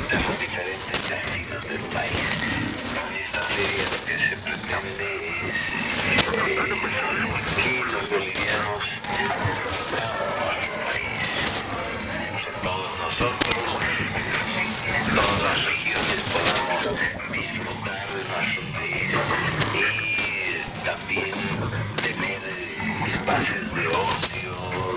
de los diferentes destinos del país. En esta feria lo que se pretende es que los bolivianos amamos nuestro país, entre todos nosotros, en todas las regiones podamos disfrutar de nuestro país y también tener espacios de ocio,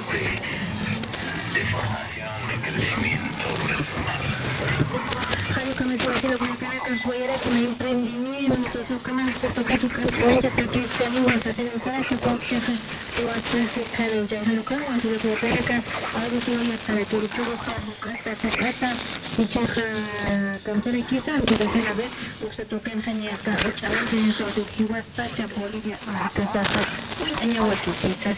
de formación, de crecimiento personal. Kalau kami sudah melaksanakan suara kami emprendimiento, so kami tocar tu cuenta porque tenemos hacer un para que porque tu hacer kalau kami sudah melaksanakan algo semua para tu kata bicara kantor kita kita sahaja usah tokan hanya cara dengan suatu kiwas saja boleh dia kata hanya waktu kita.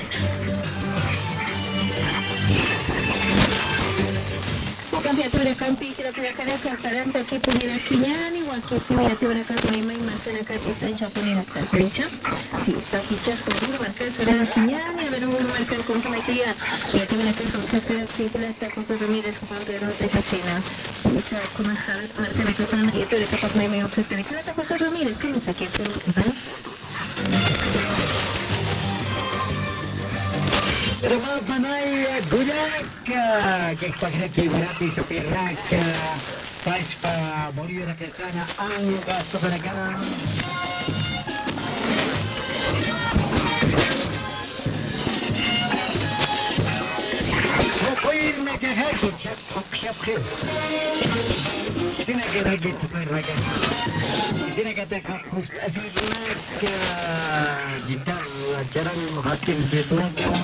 Kami aturan kampi kita punya keadaan kita punya kinyani waktu punya aturan kampi memang masyarakat kita Japonia terpencah. Si kita sudah marcar sobre kinyani, ada orang marcar con sama dia. Ya aturan kita kita con Ramírez con Pedro de China. Bisa como sabe marcar con sana itu de kapal memang kita con Ramírez kan sakit tu. Terima kasih gunak ke pakai berarti sepirak Pasca Bolivia ke sana angka sebenarnya Poin mereka hati siap sini kita gitu mereka sini kata kakus asyik gitar jarang hakim itu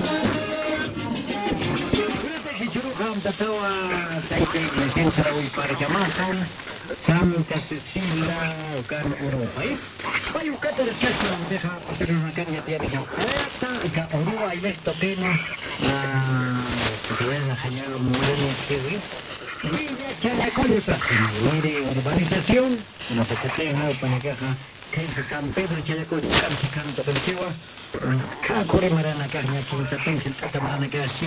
Ham tatawa taipei mesin sarawi para jamahan Santa Cecilia kan Europa bayu kata rechazo deja permakan ya tiene que Europa y esto pena que ven a señal moreno que Villa Chalacoya de urbanización no se queda para caja que San Pedro Chalacoya casi canto pero que va Kakore marana kahnya cinta pensil kata marana kahnya